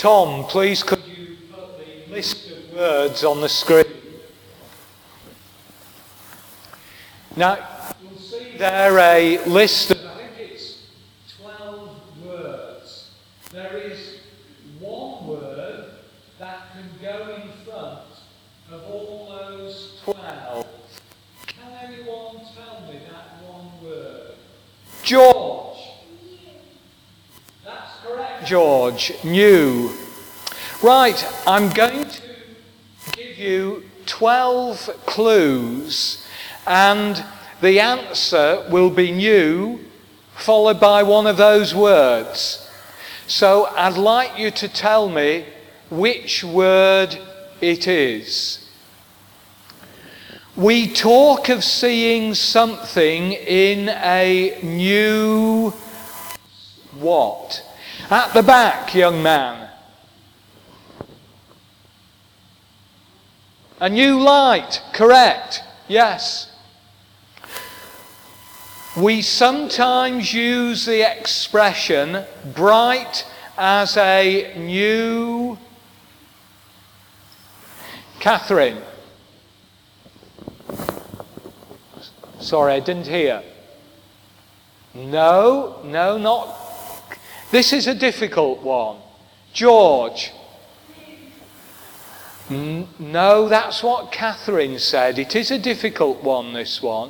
Tom, please could you put the list of words on the screen? Now, you'll see there a list of, I think it's 12 words. There is one word that can go in front of all those 12. Can anyone tell me that one word? George. That's correct, George. New. Right, I'm going to give you 12 clues, and the answer will be new, followed by one of those words. So I'd like you to tell me which word it is. We talk of seeing something in a new what? At the back, young man. A new light, correct, yes. We sometimes use the expression bright as a new... Catherine. Sorry, I didn't hear. No, not... This is a difficult one. George. No, that's what Catherine said. It is a difficult one, this one.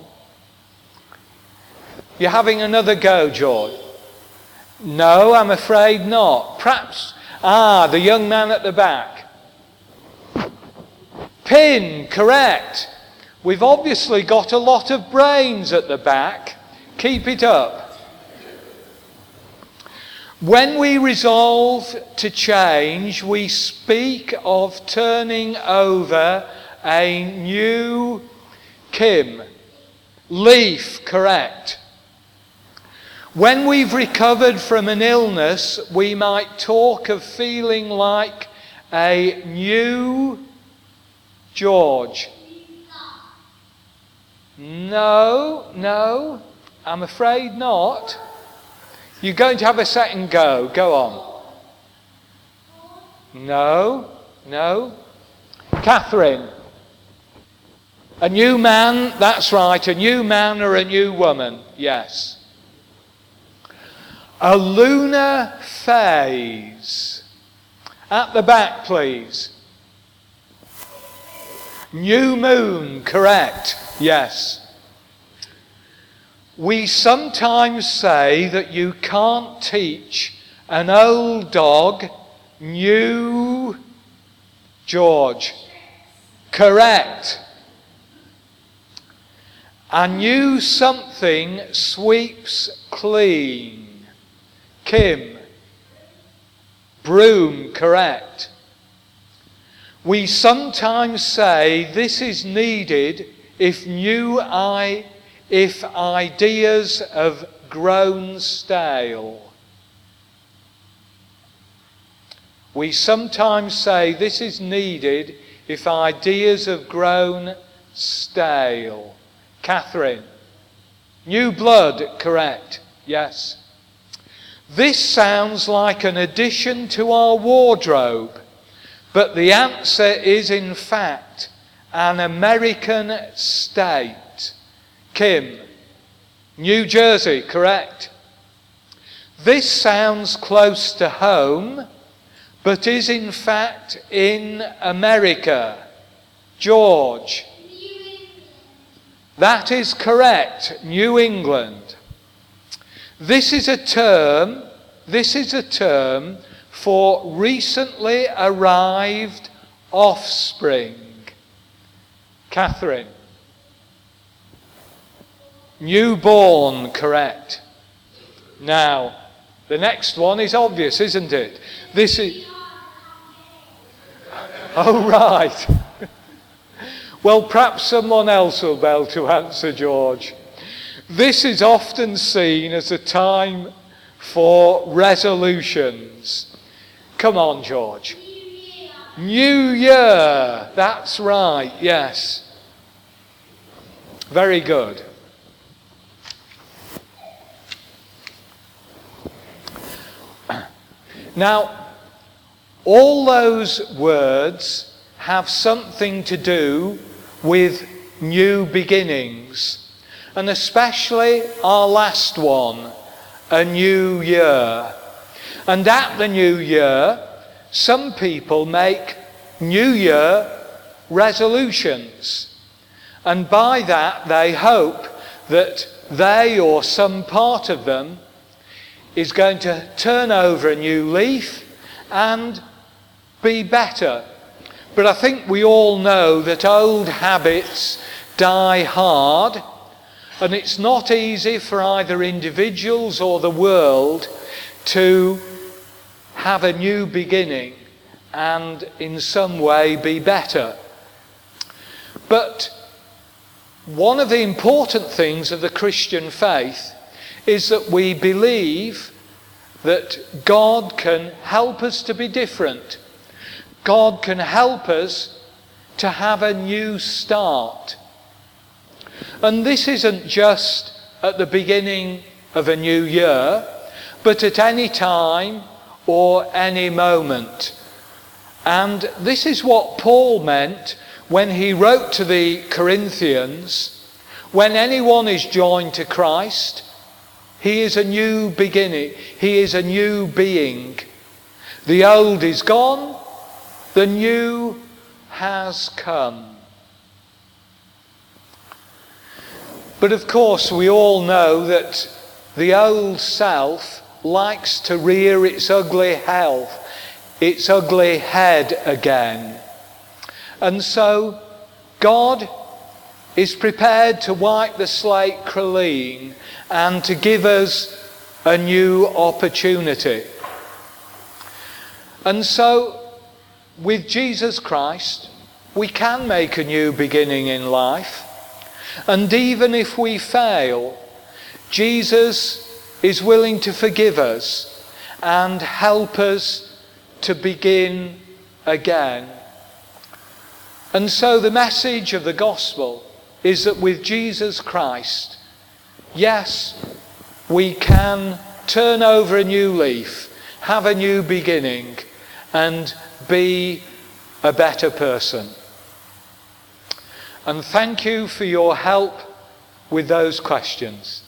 You're having another go, George? No, I'm afraid not. Perhaps... the young man at the back. Pin, correct. We've obviously got a lot of brains at the back. Keep it up. When we resolve to change, we speak of turning over a new Kim. Leaf, correct. When we've recovered from an illness, we might talk of feeling like a new George. No, I'm afraid not. You're going to have a second go. Go on. No. Catherine. A new man, that's right. A new man or a new woman. Yes. A lunar phase. At the back, please. New moon, correct. Yes. We sometimes say that you can't teach an old dog new George. Correct. A new something sweeps clean. Kim. Broom, correct. We sometimes say this is needed if ideas have grown stale. We sometimes say this is needed if ideas have grown stale. Catherine. New blood, correct. Yes. This sounds like an addition to our wardrobe, but the answer is in fact an American state. Kim. New Jersey, correct. This sounds close to home, but is in fact in America. George. That is correct. New England. This is a term for recently arrived offspring. Catherine. Newborn, correct. Now, the next one is obvious, isn't it? This is... Oh, right. Well, perhaps someone else will be able to answer, George. This is often seen as a time for resolutions. Come on, George. New Year. That's right, yes. Very good. Now, All those words have something to do with new beginnings, and especially our last one, a new year. And at the new year, some people make New Year resolutions, and by that they hope that they or some part of them is going to turn over a new leaf and be better. But I think we all know that old habits die hard, and it's not easy for either individuals or the world to have a new beginning and in some way be better. But one of the important things of the Christian faith is that we believe that God can help us to be different. God can help us to have a new start. And this isn't just at the beginning of a new year, but at any time or any moment. And this is what Paul meant when he wrote to the Corinthians. When anyone is joined to Christ, he is a new beginning. He is a new being. The old is gone, the new has come. But of course, we all know that the old self likes to rear its ugly head again. And so God is prepared to wipe the slate clean and to give us a new opportunity. And so with Jesus Christ, we can make a new beginning in life. And even if we fail, Jesus is willing to forgive us and help us to begin again. And so the message of the gospel is that with Jesus Christ, yes, we can turn over a new leaf, have a new beginning, and be a better person. And thank you for your help with those questions.